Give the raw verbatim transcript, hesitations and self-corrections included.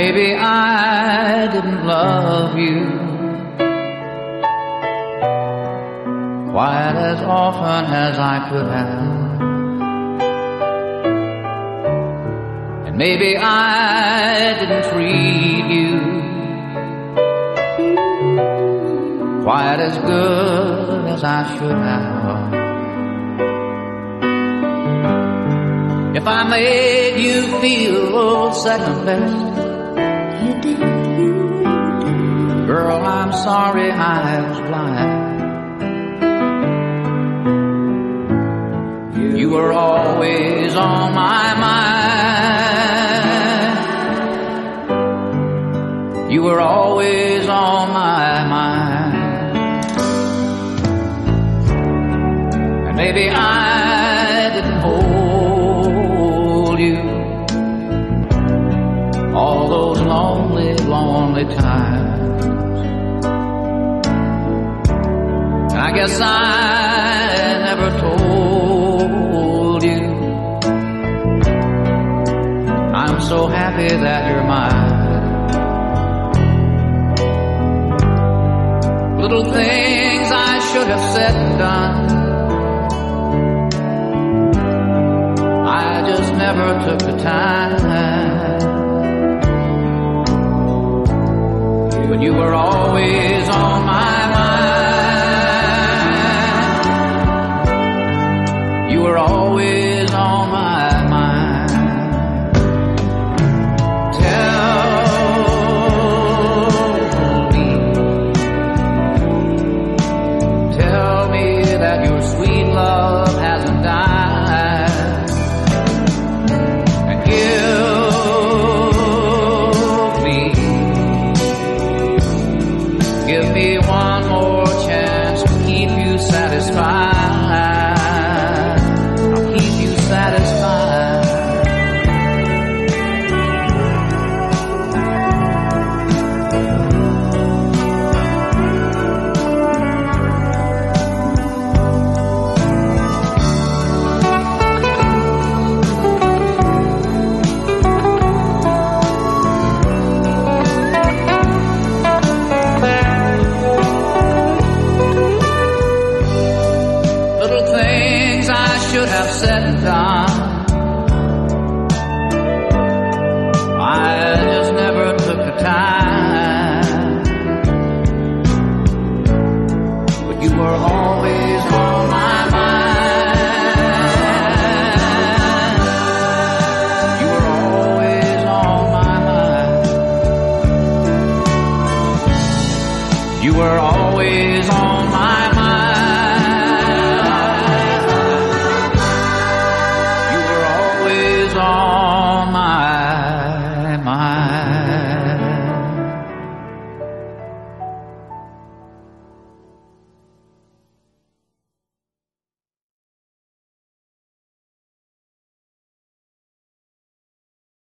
maybe I didn't love you quite as often as I could have. And maybe I didn't treat you quite as good as I should have. If I made you feel second best, you did, you did. Girl, I'm sorry I was blind. You were always on my mind. You were always on my mind. And maybe I didn't hold you all those lonely, lonely times. And I guess I never told you I'm so happy that you're mine. Little things I should have said and done, I just never took the time. But you were always on my mind. You were always on my mind. Tell me, tell me that your sweet love hasn't died. And give me, give me one more chance to keep you satisfied. Should have said and done, I just never took the time. But you were always on my mind. You were always on my mind. You were always on